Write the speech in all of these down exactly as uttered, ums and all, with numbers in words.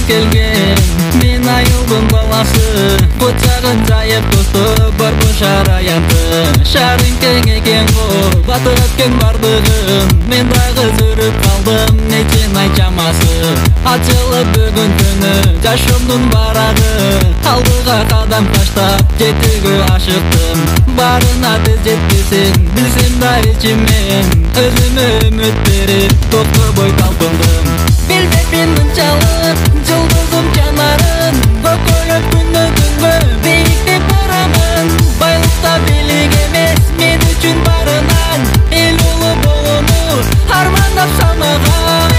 келген. Мен айылдың баласы, құшағын жайып досты бар бұшар аянды. Шарың кең екен ғой, батыр өткен бардығын. Мен дағы жүріп қалдым, нечен ай шамасы. Açылып бүгін күні, жашымның барағы. Алдыға қадам таштап, жетігі ашықтым. Барына тез жеткесін, білсем да ішіммен. Өзіме үміт беріп, тоқты бой талпындым. Білбеппен мұншалық, жұлдызым жанарын. Көкөліп күні түнгі, биіктеп барамын. Байлықта билік емес, мен үшін барынан. Ел ұлы болуны, армандап самағам.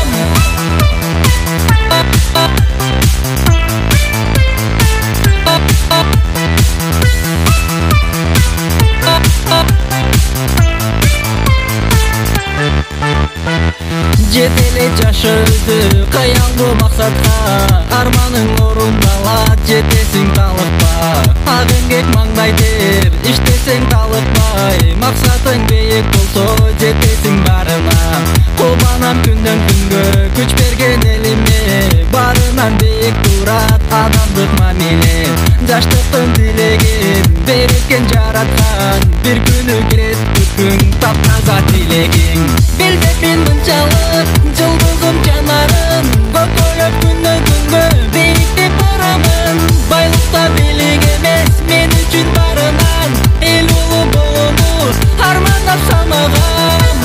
Жетеле жашырды, қаялды мақсатқа. Арманың орындалады, жетесің талықпа. Ағын маңдай тер, іштесің талықпай. Мақсатың бейік болса, жетесің барына. Қолбанам күнден күнгі, күч берген еліме. Барынан бейік тұрат, адамдық мамиле. Жаштықтың тілеген, береткен жаратқан. Bir күні келет күн, тап-таза тілеген. Білбеппен мұншалық, жұлдызым жанарын. Көкөліп күні күнгі, биіктеп барамын. Байлықта билік емес, мен үшін барынан. Ел ұлы болуны, армандап самағам.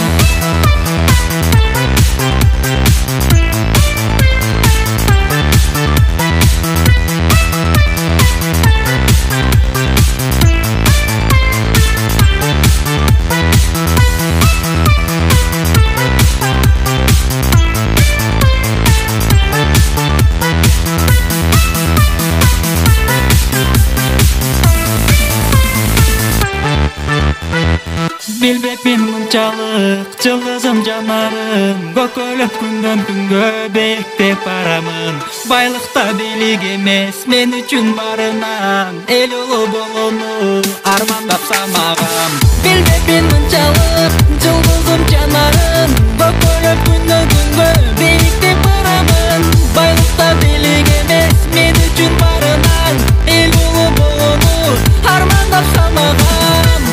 Білбеппен мұншалық, жұлдызым жанарын. Көкөліп күнден күнгі, биіктеп барамын. Байлықта билік емес, мен үшін барынан. Ел ұлы болуны, армандап самағам. Білбеппен мұншалық, жұлдызым жанарын. Көкөліп күнден күнгі, биіктеп барамын. Байлықта билік емес, мен үшін барынан. Ел ұлы болуны, армандап самағам.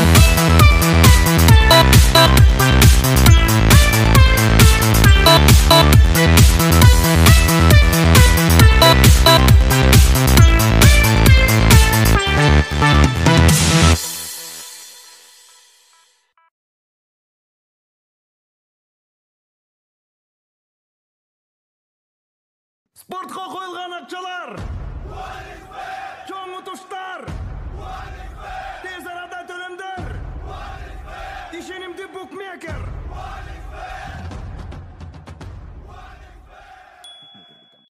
Спортқа қойылған ақшалар, чоң ұтыштар, тез арада төлемдер, ишенимді букмекер.